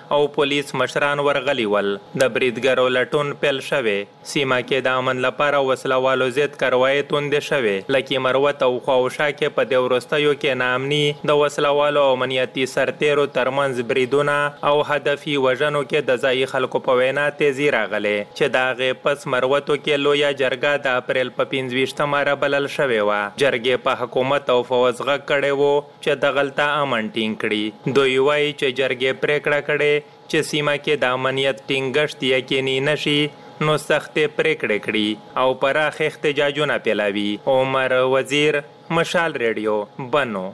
او پولیس مشران ورغلي ول. د بریدګرو لټون پیل شوی. سیمه کې د امن لپاره وسلوالو ضد کاروایی توندې شوې. لکه مروت او خواوشا کې په دې وروستیو کې ناامني د وسلوالو او امنیتي سرتیرو ترمنځ بریدونه او هدفي وژنو کې د ځایي خلکو په وینا تیزی راغلی چې د هغې پس مروتو کې لویه جرګه د اپریل په 25مه رابلل شوې وه. جرګې په حکومت او فوز غږ کړی و چې دغلته امن ټینګ کړي. دوی وایي چې جرګې پریکړه کړې چې سیمه کې د امنیت ټینګښت یقیني نشي نو سختې پریکړې کړي او پراخ احتجاجونه پیلوي. عمر وزیر، مشال ریډیو، بنو.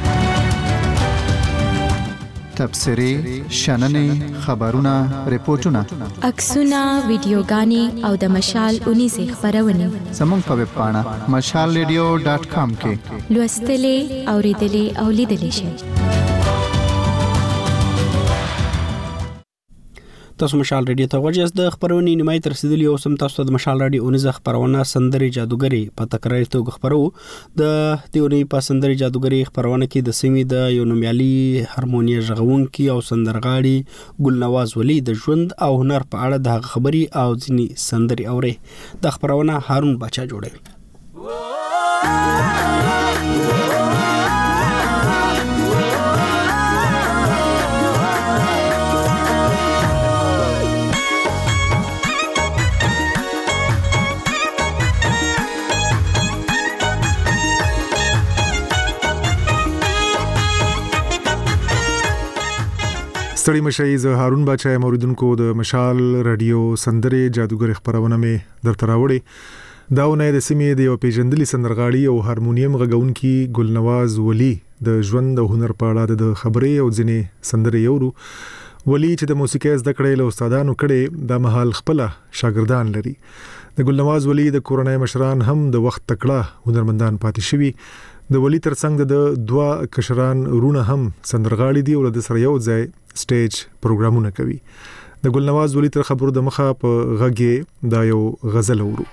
تبصرې، شننې، خبرونه، ریپورتونه، عکسونه، ویډیوګانې او د مشال 19 خبرونه زموږ په ویب پاڼه mashalradio.com کې لوستلې، اوریدلې او لیدلې شئ. تاسو مشال ریډیو ته غوږ یاست. د خبرونې نیمای تر رسیدلی او سم تاسو د مشال ریډیو اونیزه خبرونه سندري جادوګری په تکرار توګه خبرو. د دیونی په سندري جادوګری خبرونه کې د سیمې د یو نومیالي هارمونیا ژغونکي او سندرغاړي ګلنواز ولی د ژوند او هنر په اړه د خبري او ځینی سندري اوري. د خبرونه هارون بچا جوړوي. ستړي مشي زه هارون بچا موریدونکو د مشال رادیو سندري جادوګر خبرونه مې درته راوړي. داونه د سیمې د یو پیژندلي سندرغاړي او هارمونیم غږونکي ګلنواز ولی د ژوند او هنر په اړه د خبرې او ځینې سندري یورو. ولی چې د موسیقي زده کړې له استادانو کړي د محل خپل شاګردان لري. د ګلنواز ولی د کورنۍ مشران هم د وخت تکړه هنرمندان پاتې شوي. د ولی ترڅنګ د دوا کشران رونه هم سندرغاړي دي او د سره یو ځای سټیج پروګرامونه کوي. د ګلنواز ولی تر خبرو د مخه په غږی دا یو غزل اورو.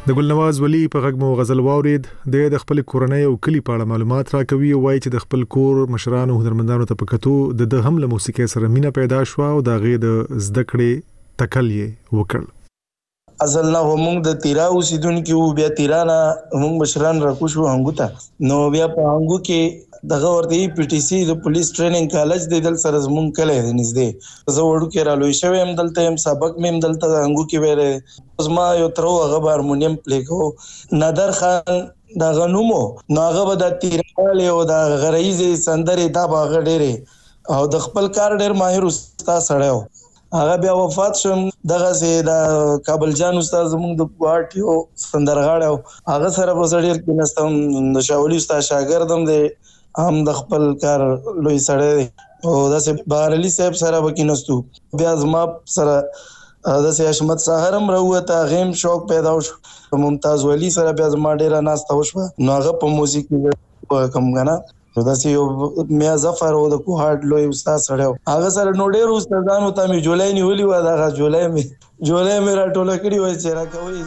د ګلنواز ولی په غږ مو غزل واورید. د خپل کورنۍ او کلی په اړه معلومات راکوي او وایي چې د خپل کور مشرانو هنرمندانو ته پکتو د هم له موسیقي سره مینا پیدا شو او د غې د زده کړې تکل یې وکړ. اصل نه موږ د تیرا اوسیدونکو بیا تیرانا موږ مشران راکوشو هنګو ته نو بیا په هنګو کې دغه ورته پی ټی سی د پولیس ټریننګ کالج د دل سره زمون کله نږدې زه وړو کې را لوي شوم هم دلته هم سبق مې هم دلته هنګو کې وره اوس ما یو تر هغه هارمونیم پلی کو نادر خان دا غنومو ناغه به د تیرال او د غریزي سندري دا باغ ډېره او د خپل کار ډېر ماهر استاد سره هغه بیا وفات شوم. دغه سي د کابل جان استاد زموږ د پارټیو سندرغاړو هغه سره په ډېر کې نستم د شاولي استاد شاګردم دی هم د خپل کار لوی سره او داسې بهرالي صاحب سره وکینستو بیا زما سره داسې حشمت سحرم راوته غیم شوق پیدا شو ممتاز ولی سره بیا زما ډیره ناسته وشو نو هغه په موسیقي کم غنا داسې یو میا ظفر او د کوهاټ لوی استاد سره هغه سره نو ډیر استادانو ته می جولای نیولې و دا جولای می راټوله کړی و چې راکوي.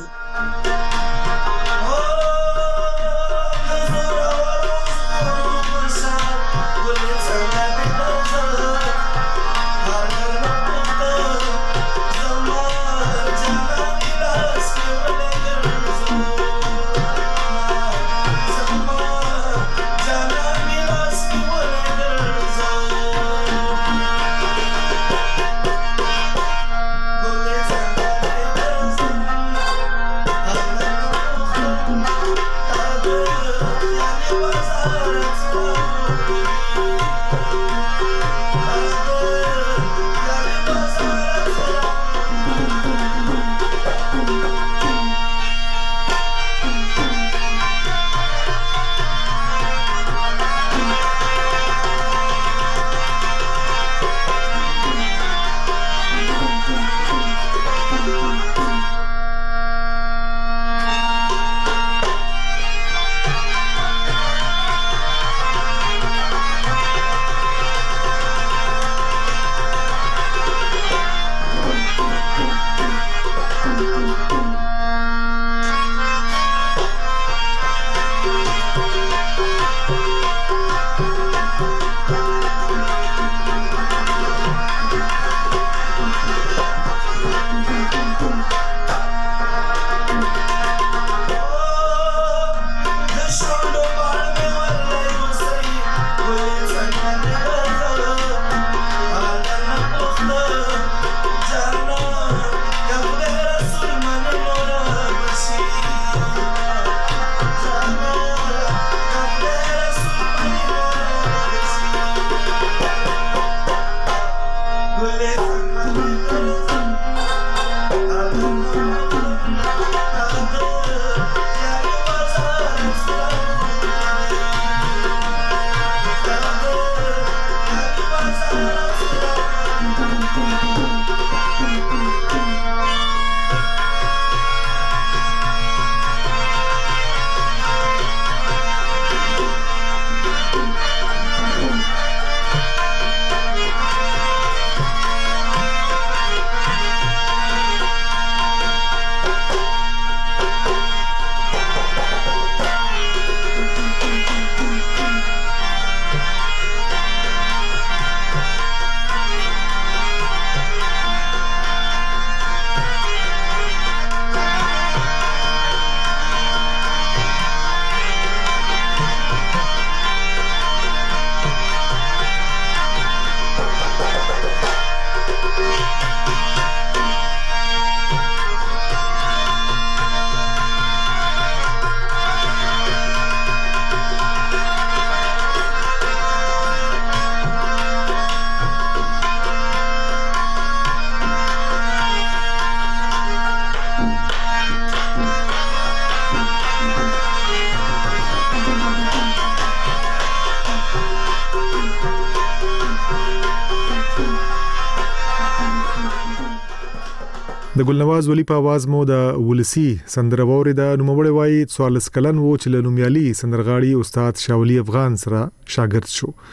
د ګلنواز ولی په आवाज مو د ولسی سندربوري د نوموړی وای 44 کلن وو چې له نومیالي سندرغاړي استاد شاولي افغان سره شاګرد شو.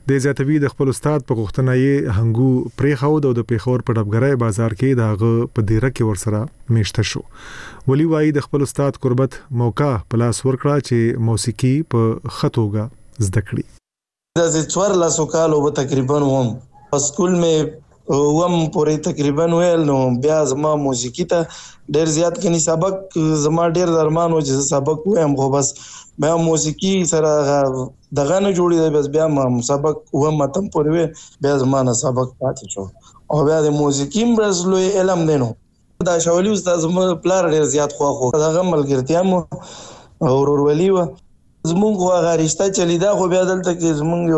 د زیاتوی د خپل استاد په غوښتنه یې هنګو پریخاو د پیښور په ډبګرای بازار کې دغه په دیره کې ورسره میشته شو. ولی وای د خپل استاد قربت موقع پلاس ورکړه چې موسیقي په خطوګه زده کړي. د 14 کالو به تقریبا وم په سکول مې وم پورې تقریبا ویل نو بیا زما موسیقي ته ډیر زیات کني سبق زما ډیر درمان و چې سبق وایم خو بس بیا موسیقي سره دغه نه جوړی دی بس بیا ما سبق وم متم پورې بیا زما نه سبق پاتې شو او بیا د موسیقي برسلوی علم دینو دا شاولي استاد زما پلار ډیر زیات خو دغه ملګرتیا مو اورورولي و زمونږ هغه رشتہ چلیدا خو بیا دلته کې زمونږ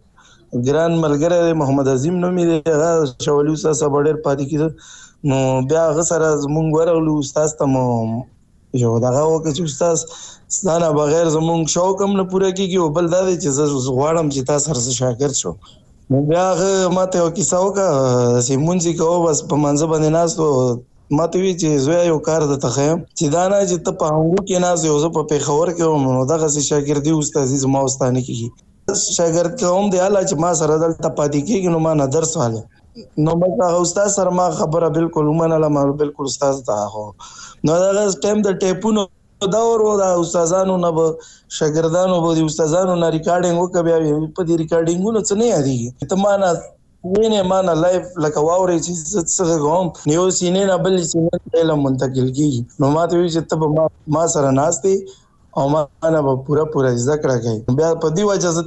یو ګران ملګری محمد عظیم نومې دی هغه شاولي استاد سره ډیر پاتې کېده نو بیا هغه سره زمونږ ورغلو استاد ته مو یو دغه وکړ چې استاد ستانه بغیر زمونږ شوق هم نه پوره کیږي او بل دا دی چې زه غواړم چې تاسو سره شاګرد شو. نو بیا هغه ماته یو کیسه وکړه چې مونږ کوو بس په منځ باندې ناستو ماته وی چې زوی یو کار د تخیم چې دا نه چې ته په هنګو کې ناز یو زه په پیښور کې وم نو دغه شاګردي استاد زما واستانه کیږي شاګرد کوم دی الله چې ما سره دلته پاتې کیږي نو ما نه درس واله نو ما استاد سره ما خبره بالکل ومنله ما بالکل استاد ته هو نو دا ټایم د ټیپونو دا ورو دا استادانو نه به شاګردانو به د استادانو نه ریکارډینګ وکړي په دې ریکارډینګونو څه نه یادېږي ته ما نه معنا لایف لکه واوري چې څه کوم نیو سینې نه بل سینې علم منتقل کیږي نو ماته وی چې ته ما سره ناشتي او ما نه به پورا ذکر کوي بیا په دې وجه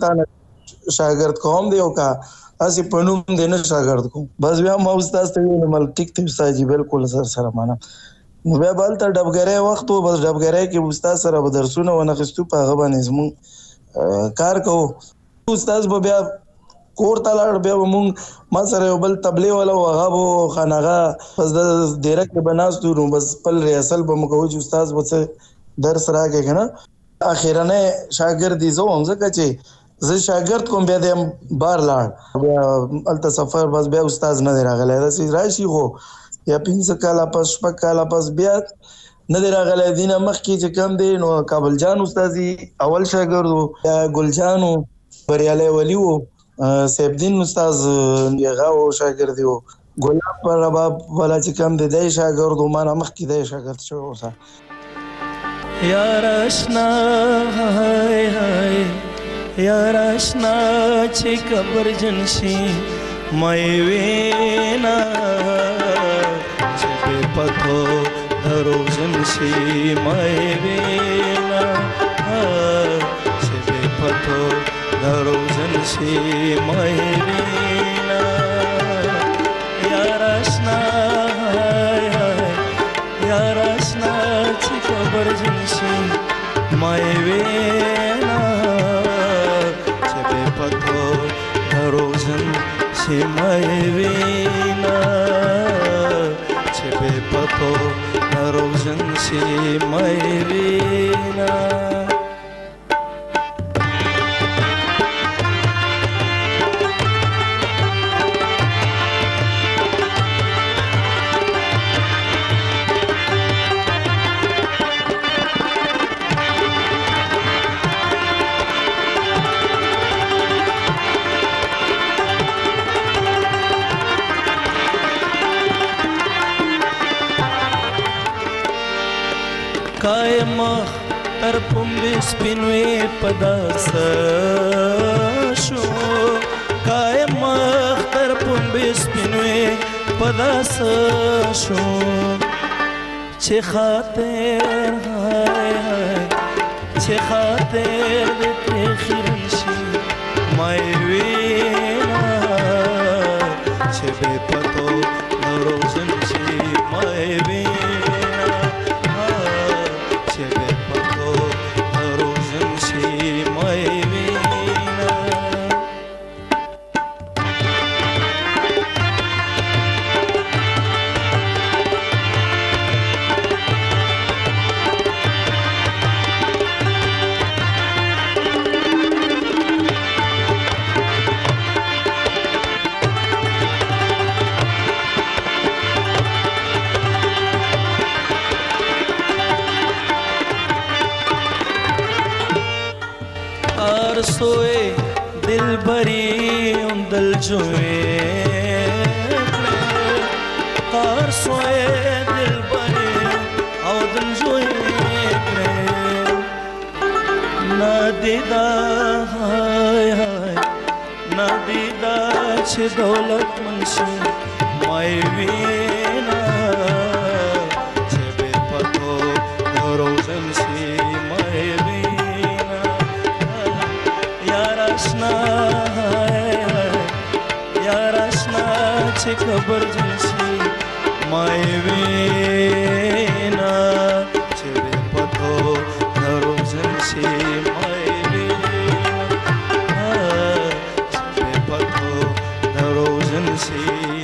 زه شاګرد کوم دی او کا اسی پنوم دې نه شاګرد کوم بس بیا ما استاد ته ویل مل ټیک ته استاد جی بالکل سره معنا نو بیا بل ته ډبګرای وخت او بس ډبګرای کې استاد سره به درسونه ونخستو په هغه باندې زمون کار کوو استاد به بیا کور ته لاړ بیا مونږ ما سره یو بل تبلیغ ولا هغه بو خانغه پس د ډیره کې بناستو نو بس بل ریاسل به مو کوو استاد به درس راکې کنه اخیرنه شاګرد دي زه هم ځکه چې زه شاګرد کوم بیا د بار لاړ بیا الته سفر بس بیا استاد نه راغلی دا سي راشي خو یا 15 کاله پس 6 کاله پس بیا نه دی راغلی دینه مخکې چې کم دی نو کابل جان استادي اول شاګرد یا ګل جانو بریالی ولی وو سیف الدین استاد یغه او شاګرد یو ګلاب پر رباب ولا چې کم دی دای شاګرد ما نه مخکې دی شاګرد شو اوسه یار آشنا هاي هاي یار آشنا چې قبر جنشي مې وینا چې په پتو درو جنشي مې وینا چې په پتو درو جنشي مې وینا یار آشنا هاي هاي یار آشنا چې قبر جنشي مې وینا چې په پتو درو جنشي مې وینا چې په پتو درو جنشي مې وینا قائم تر پمبې سپینوي پداس شو قائم تر پمبې سپینوي پداس شو چې خاطر هاي هاي چې خاطر دې خیرن شي مې وینا چې به پتو نوروزن شي مې وینا सोए दिल دلبری اون دل جوی تار سوی دلبری او دل جوی نادیدا های های نادیدا چه دولت منشی مای وینا چه بی پتو روزن سی مای وینا یارشنا یارشنا چه خبر جنسی مای وینا چه بی پتو روزن سی مای وینا چه بی پتو روزن سی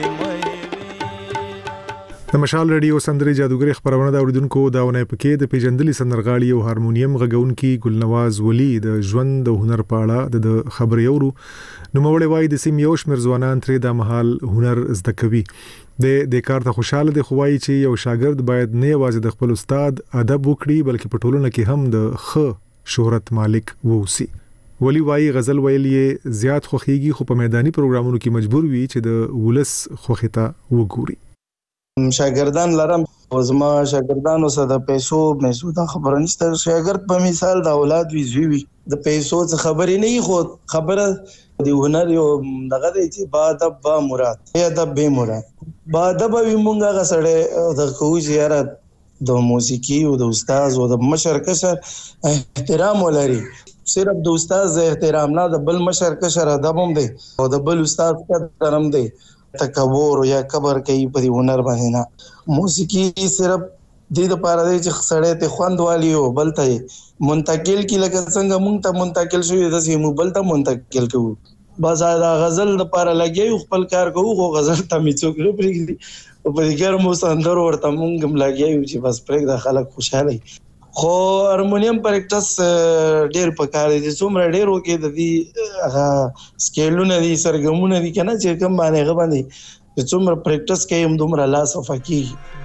د مشال رادیو سندري جادوګر خبرونه دا اوریدونکو داونه پکې د پیجندلي سندرغاړي او هارمونیم غږونکي ګلنواز ولی د ژوند د هنر په اړه د خبرې اورو نو مولوی وای د سیم یو شمیر ځوانان ترې د محل هنر زده کوي د کار ته خوشاله دي خوای چې یو شاګرد باید نه یوازې د خپل استاد ادب وکړي بلکې په ټولنه کې هم د ښه شهرت مالک ووسی ولی وای غزل ویل یې زیات خوخيږي خو په میداني پروګرامونو کې مجبور وي چې د ولس خوخته وګوري شاګردان لرم زما شاګردانو سره د پیسو دا خبره نشته شاګرد په مثال د اولاد وی زوی د پیسو څخه خبرې نه خو خبره د هنر یو دغه دی چې با ادب با مراد یا ادب به مراد با ادب وی مونږه غسړې د کوی زیارت د موسیقي او د استاد او د مشر کشر احترام ولري صرف د استاد احترام نه د بل مشر کشر ادب هم دی او د بل استاد قدر هم دی تکبر یا کبر کوي په هنر باندې نه موسیقي صرف د لپاره دی چې سړی ته خوند والی او بل ته منتقل کی لکه څنګه مونږ ته منتقل شوی د سیمو بل ته منتقل کوو بس دا غزل لپاره لګي خپل کار کوو خو غزل ته می څوک نه پرېږدي او په دې مو سندر ورته مونږ هم لګي چې بس پرېږ د خلک خوشاله خو هارمونیم پریکټس ډېر پکاره دي څومره ډېر وکي د دې هغه سکیلونه دي سرګمونه دي کنه چې کوم باندې غبندي څومره پریکټس کوي هم دومره لا صفکی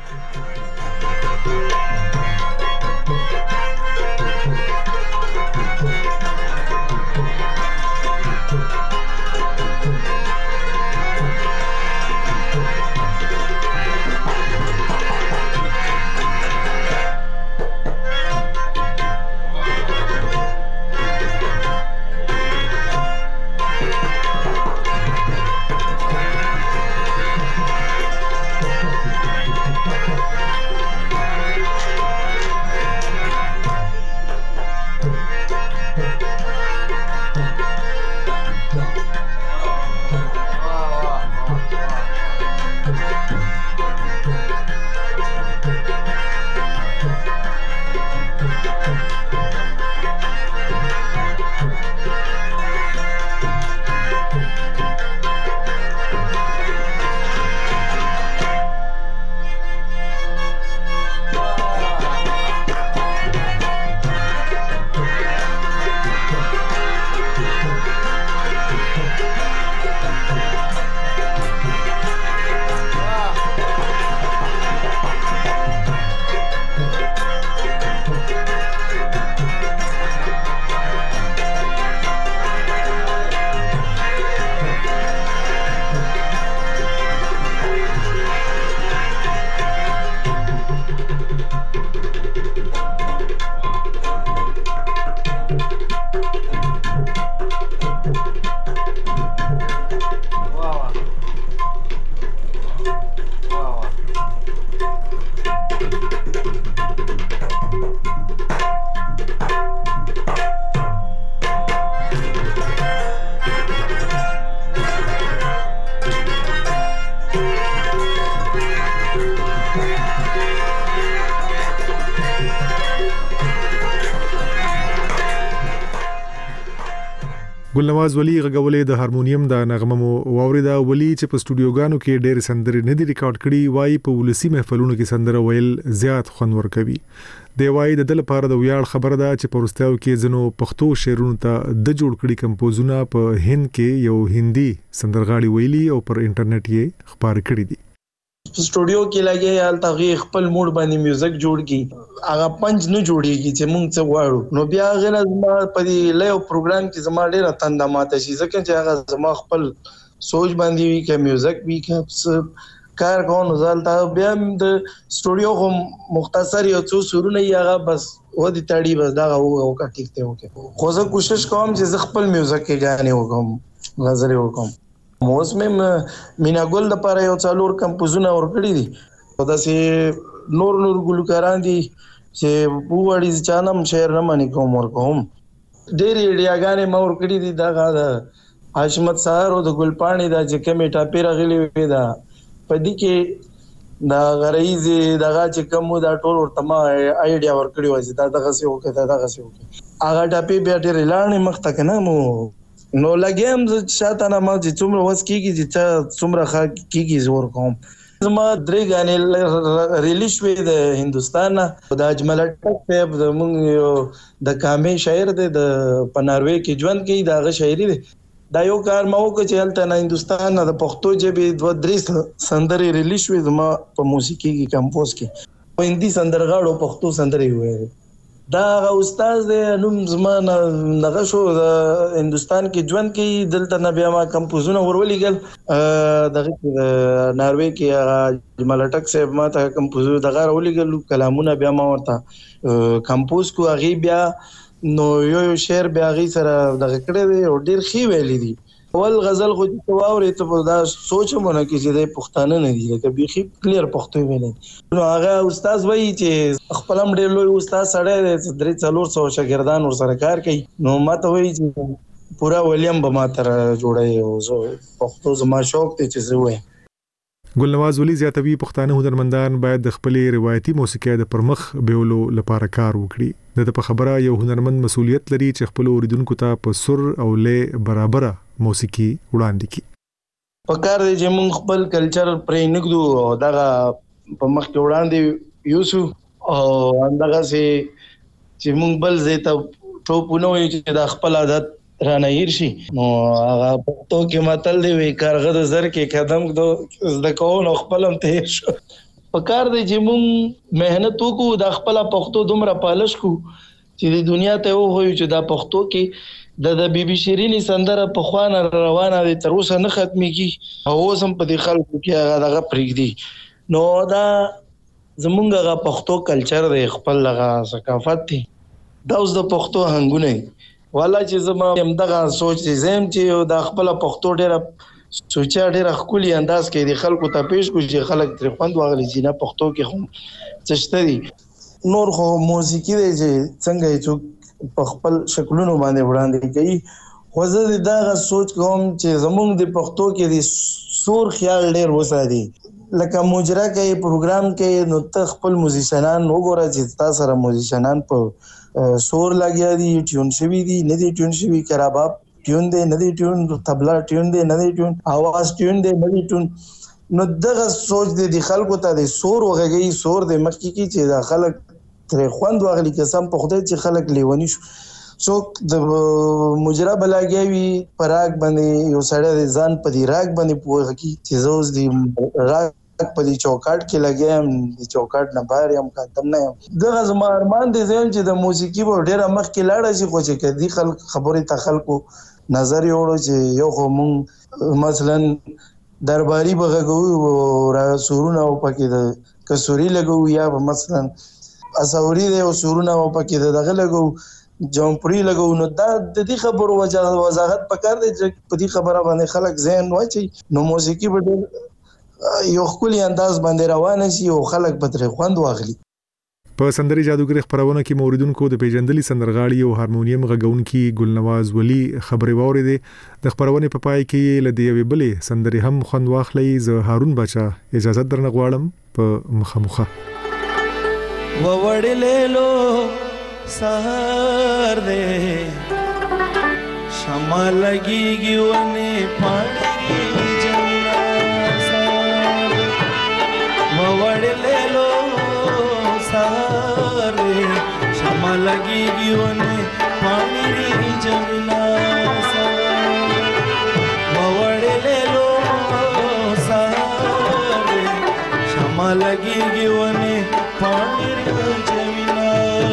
ګلنواز ولی غږولې د هارمونیم د نغمه مو واوریدا ولی چې په سټوډیوګانو کې ډېر سندرې نه دي ریکارډ کړي وای په ولسی محفلونو کې سندره ویل زیات خوند ورکوي دی وای د لپاره د ویاړ خبره ده چې پرستاو کې زنو پښتو شعرونو ته د جوړ کړي کمپوزونه په هند کې یو هندي سندرغاړي ویلي او پر انټرنیټ یې خبر کړي دي سټوډیو کې لګي حالت هغه خپل موډ باندې میوزیک جوړ کی هغه پنځ نه جوړیږي چې موږ څه غواړو نو بیا غره زما په دې لایو پروګرام کې زما ډیره تنده ماته شي ځکه چې هغه زما خپل سوچ باندې وی کې میوزیک وی کې کار کوم زالتا بیا د سټوډیو هم مختصر یو څو سرونه یې هغه بس ودی تاړي بس دا او کا ټیک ته وکي خو زه کوشش کوم چې خپل میوزیک کې غانې وکم غزل وکم موسم مینا ګل د پاره یو څلور کمپوزونه ورکړي دي او داسې نور ګلوکاران دي چې بووړي چانم شعر نه مانی کوم ورکوم ډېری ډیاګانې ما ورکړي دي دا غا حشمت سهار او د ګلپاڼي دا چې کمی ټاپی راغلي وي دا پدې کې دا غریزي دغه چې کوم دا ټول ورته ما آیډیا ورکړي وځي دا دغه څه وکړه دغه څه وکړه هغه ټاپی بیا ډېر لاړې مخ تک نه مو نو لګیم شاته نه ما چې څومره وس کیږي چې څومره ښه کیږي زور کوم زما درې غانې ریلیز شوې د هندستان د اجمل ټک صاحب زموږ د کامې شاعر دی د پناروي کې ژوند کوي دغه شاعري دی دا یو کار ما وکړ چې هلته نه هندستان نه د پښتو ژبې دوه درې سندرې ریلیز شوې زما په موسیقي کې کمپوز کې هندي سندرغاړو پښتو سندرې وې دا استاد دی نوم زمانه نغه شو د هندستان کې ژوند کې دلته نه بیا ما کمپوزونه ورولېګل دغه ناروی کې اجمل ټک صاحب ما ته کمپوز دغه ورولېګل کلامونه بیا ما ورته کمپوز کو هغه بیا نو یو شعر بیا هغه سره دغه کړی دی او ډیر ښه ویلي دي اول غزل خو چې واورې ته دا سوچ مونږ کې چې د پښتانه نه دي لکه بيخي کلیر پښتو ویلې نو هغه استاد وایي چې خپل هم ډېر لوی استاد سره 300 شاګردان ور سره کار کوي نو ماته وایي چې پورا ولیم به ما تر جوړي او زه پښتو زما شوق ته چې زه وایم ګلنواز ولي زیاتوي پښتانه هنرمندان باید د خپل روایتي موسیقي د پرمخ بیولو لپاره کار وکړي د په خبره یو هنرمند مسؤلیت لري چې خپل اوریدونکو ته په سر او لې برابر موسیقي وړاندې کړي په کار دی چې موږ خپل کلچر پرې نګدو او دغه په مخ کې وړاندې یوسو او اندغه چې موږ بل زه ته ټوپونه وي چې د خپل عادت رانه هیر شي نو هغه پښتو کې متل دی وی کارغه د زر کې قدم دو د کول خپل هم ته شو په کار دی چې موږ مهنت وکړو د خپل پښتو دومره پالش کو چې د دنیا ته وایو چې د پښتو کې د بیبي شیرینی سندره په خوانه روانه دي تر اوسه نه ختميږي او اوس هم په دې خلکو کې هغه دغه پرېږدي نو دا زمونږ هغه پښتو کلچر دی خپل هغه ثقافت دی دا اوس د پښتو هنګونه والا چې زما هم دغه سوچ زم چې د خپل پښتو ډېر سوچا ډېر خولي انداز کې د خلکو ته پیش کو چې خلک تر خوند واغلي چې نه پښتو کې هم چشتري نور خو موسیقي دی چې څنګه چې په خپل شکلونو باندې وړاندې کوي خو زه دغه سوچ کوم چې زمونږ د پښتو کې د سور خیال ډېر وساتي لکه مجرا کې پروګرام کې نو ته خپل موزیشنان وګوره چې تاسو سره موزیشنان په سور لګیا دي ټیون شوی دي نه دي ټیون شوی کراباب ټیون دی نه دي ټیون تبلا ټیون دی نه دي ټیون आवाज ټیون دی نه دي ټیون نو دغه سوچ دي خلکو ته د سور وغږی سور د مخکې کی چې د خلک تر خوند واغلي قسم په خدای چې خلک لیونی شو څوک د مجرا بلاګیوي پراګ باندې یو سړی ځان په دی راګ باندې پوهه کی چې زوز دی راګ په دې چوکاټ کې لګیم د چوکاټ نه بهر یم کاتم نه یم دغه زما ارمان دي چې د موسیقي په ډیره مخ کې لاړ شي خو چې کدي خلک خبرې ته خلکو نظر یوړو چې یو خو مونږ مثلا درباري بغږو را سورونه او پکې د کسوري لګو یا مثلا اسوري د سورونه او پکې دغه لګو جمپری لګو نو دا د دې خبرو وضاحت پکار دی چې په دې خبره باندې خلک ذهن واچي نو موسیقي به یو خولي انداز باندې روان شي او خلک به تر خوند واخلي په سندري جادوګر خبرونه کې موریدونکو د پیجندلي سندرغاړي او هارمونیم غږونکي ګلنواز ولي خبري واوریدې د خبرونه په پای کې لدی یوې بلې سندري هم خوند واخلي زه هارون بچا اجازه درنه غواړم په مخامخه ووړلې لو سهار دې شمع لګيږي ونه پاړي وړلې لو سهار شمع لګيږي ونه پاڼې جمنا وړلې لو سهار شمع لګيږي ونه پاڼې جمینا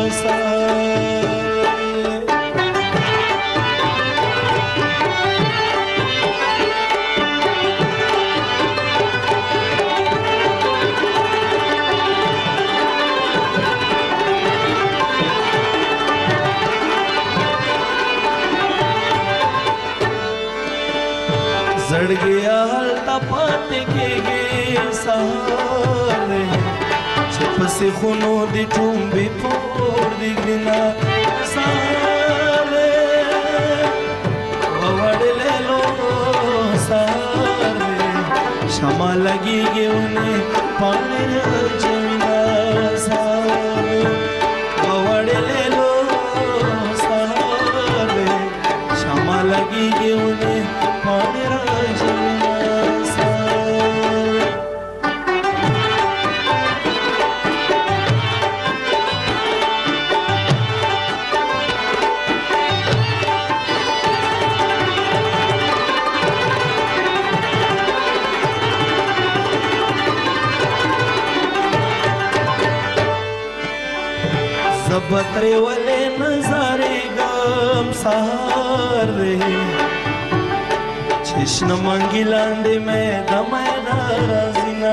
زړګیا هلته پاتې کېږي سهار چې پسې خونو د ټومبې پور د ګرینا سهار وړلې لو سهار شمع لګيږي ونه پاڼې جمینا سهار وړلې لو سهار شمع لګيږي ونه پاڼې زبترے والے نظارے گم سہار رہے چشن مانگی لاندے میں دمینا رازینا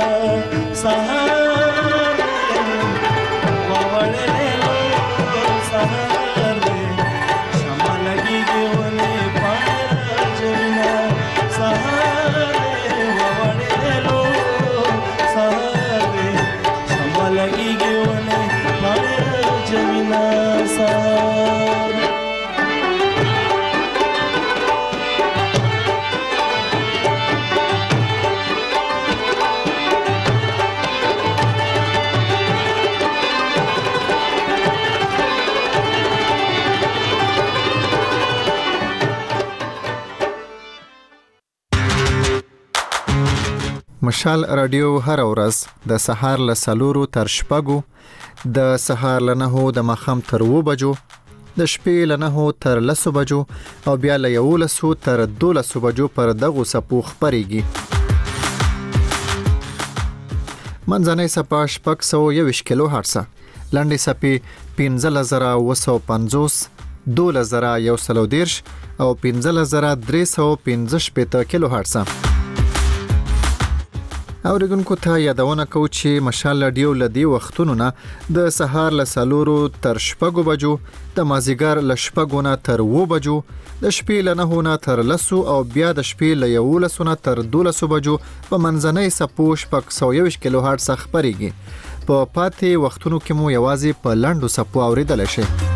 سہار رہے ووڑے لے لو سہار رہے شمع لگی گے انہیں پانا جمینا سہار رہے ووڑے لے لو سہار رہے شمع لگی گے انہیں پانا جمینا سہار مشال رادیو هر ورځ د سهار له 4 تر 6 د سهار له 9 د مخام تر 2 بجو د شپې له 9 تر 10 بجو او بیا له 11 تر 12 بجو پر دغه سپو خبريږي منځنۍ سپا 621 کیلو هرتز لاندې سپي 15950 2130 او 15315 کیلو هرتز اوریدونکو ته یادونه کوم چې مشال رادیو لدی وختونو نه د سهار له 4 تر 6 بجو د مازیګر له 6 نه تر 2 بجو د شپې له 9 نه تر 10 او بیا د شپې له 11 نه تر 12 بجو په منځنۍ سپو 621 کیلو هرتز خبريږي په پاتې وختونو کې مو یوازې په لاندو سپو اوریدل شي